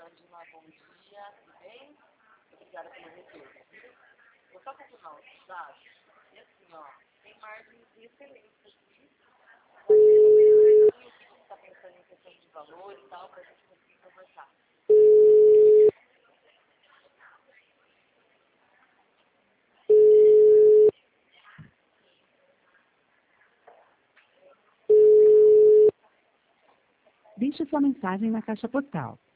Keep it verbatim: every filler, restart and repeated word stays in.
Angela, bom dia, tudo bem? Obrigada pelo retorno. Vou só confirmar os dados. E assim, ó, tem margens de excelência aqui. Vai ver o que você está pensando em questão de valor e tal, para a gente conseguir conversar. Deixe sua mensagem na caixa postal